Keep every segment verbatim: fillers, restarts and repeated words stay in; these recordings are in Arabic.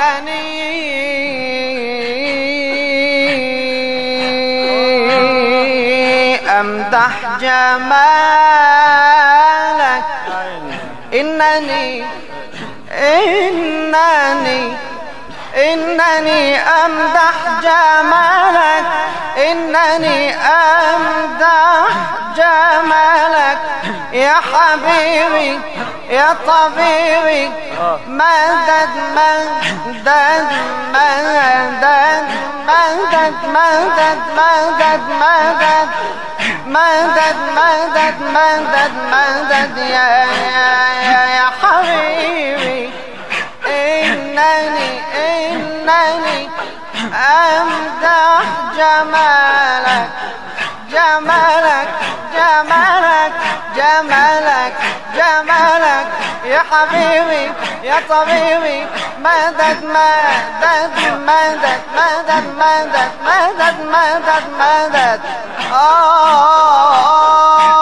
إنني أمدح جمالك إنني إنني إنني أمدح جمالك إنني أمدح جمالك يا حبيبي يا طبيبي مدد مدد مدد مدد مدد مدد مدد مدد مدد مدد مدد يا يا يا حبيبي إنني إنني أمدح جمالك جمالك جمالك جمالك جمالك يا حبيبي يا طبيبي مدد مدد مدد مدد مدد مدد مدد مدد آه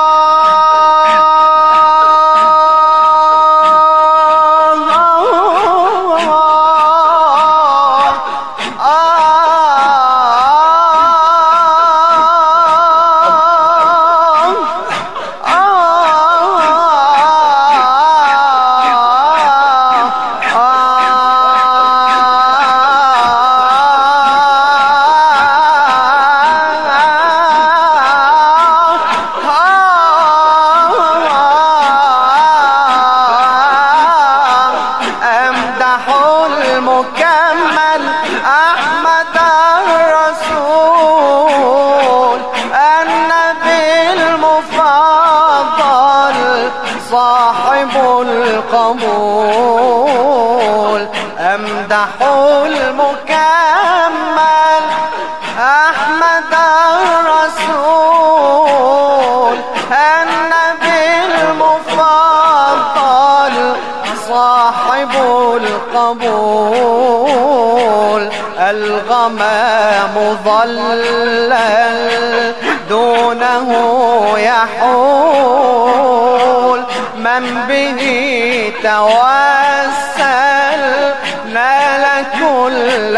المكمل أحمد الرسول النبي المفضل صاحب القبول أمدح المكمل أحمد الرسول النبي المفضل صاحب القبول الغمام ظلل دونه يحول من به توسل نال كل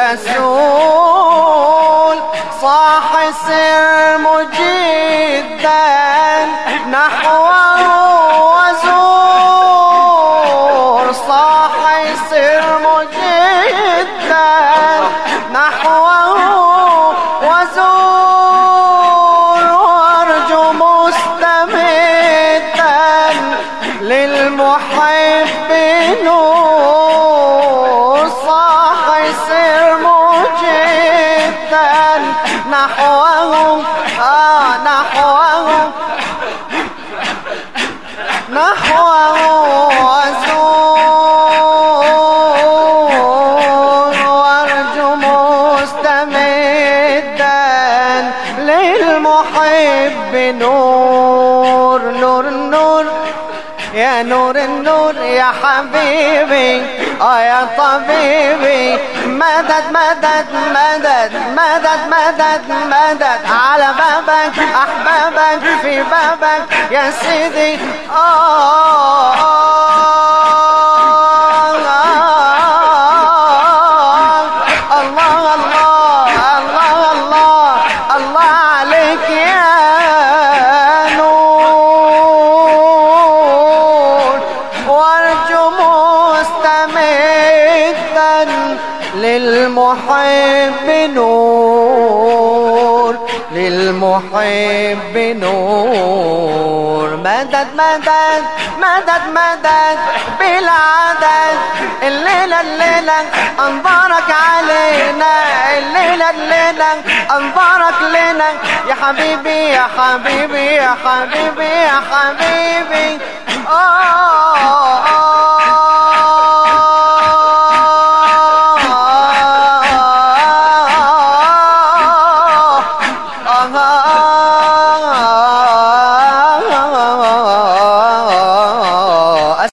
سول صاح سر مجدا نحوه وزور صاح سر مجدا نحوه وزور وارجو مستمدا للمحب نور صاح سر مجدا نحوه آه نحوه نحوه وزور وارجو مستمدا للمحب نور نور نور يا نور النور يا حبيبي اه يا طبيبي مدد مدد مدد مدد مدد مدد على بابك احبابك في بابك يا سيدي آه الله الله الله الله الله عليك يا للمحب نور للمحب نور مدد مدد مدد مدد بالعدد الليلة الليلة انظارك علينا الليلة الليلة انظارك لنا يا حبيبي يا حبيبي يا حبيبي يا حبيبي آه آه